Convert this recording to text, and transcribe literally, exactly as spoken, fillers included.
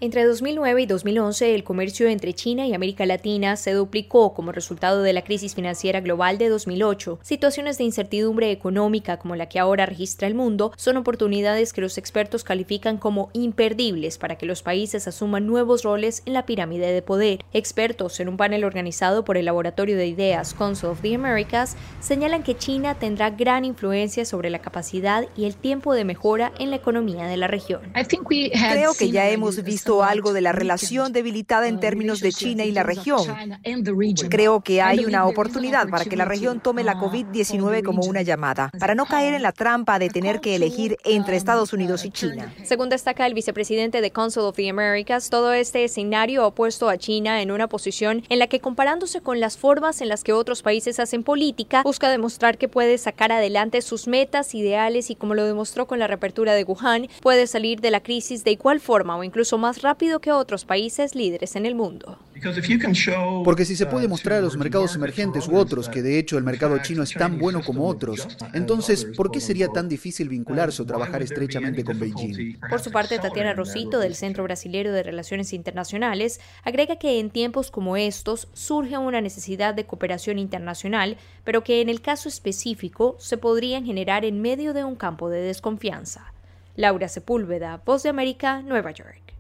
Entre dos mil nueve y dos mil once, el comercio entre China y América Latina se duplicó como resultado de la crisis financiera global de dos mil ocho. Situaciones de incertidumbre económica como la que ahora registra el mundo son oportunidades que los expertos califican como imperdibles para que los países asuman nuevos roles en la pirámide de poder. Expertos en un panel organizado por el Laboratorio de Ideas Council of the Americas señalan que China tendrá gran influencia sobre la capacidad y el tiempo de mejora en la economía de la región. Creo que ya hemos visto algo de la relación debilitada en términos de China y la región. Creo que hay una oportunidad para que la región tome la COVID diecinueve como una llamada, para no caer en la trampa de tener que elegir entre Estados Unidos y China. Según destaca el vicepresidente de Council of the Americas, todo este escenario ha puesto a China en una posición en la que, comparándose con las formas en las que otros países hacen política, busca demostrar que puede sacar adelante sus metas, ideales y, como lo demostró con la reapertura de Wuhan, puede salir de la crisis de igual forma o incluso más rápido que otros países líderes en el mundo. Porque si se puede mostrar a los mercados emergentes u otros que de hecho el mercado chino es tan bueno como otros, entonces ¿por qué sería tan difícil vincularse o trabajar estrechamente con Beijing? Por su parte, Tatiana Rosito, del Centro Brasilero de Relaciones Internacionales, agrega que en tiempos como estos surge una necesidad de cooperación internacional, pero que en el caso específico se podrían generar en medio de un campo de desconfianza. Laura Sepúlveda, Voz de América, Nueva York.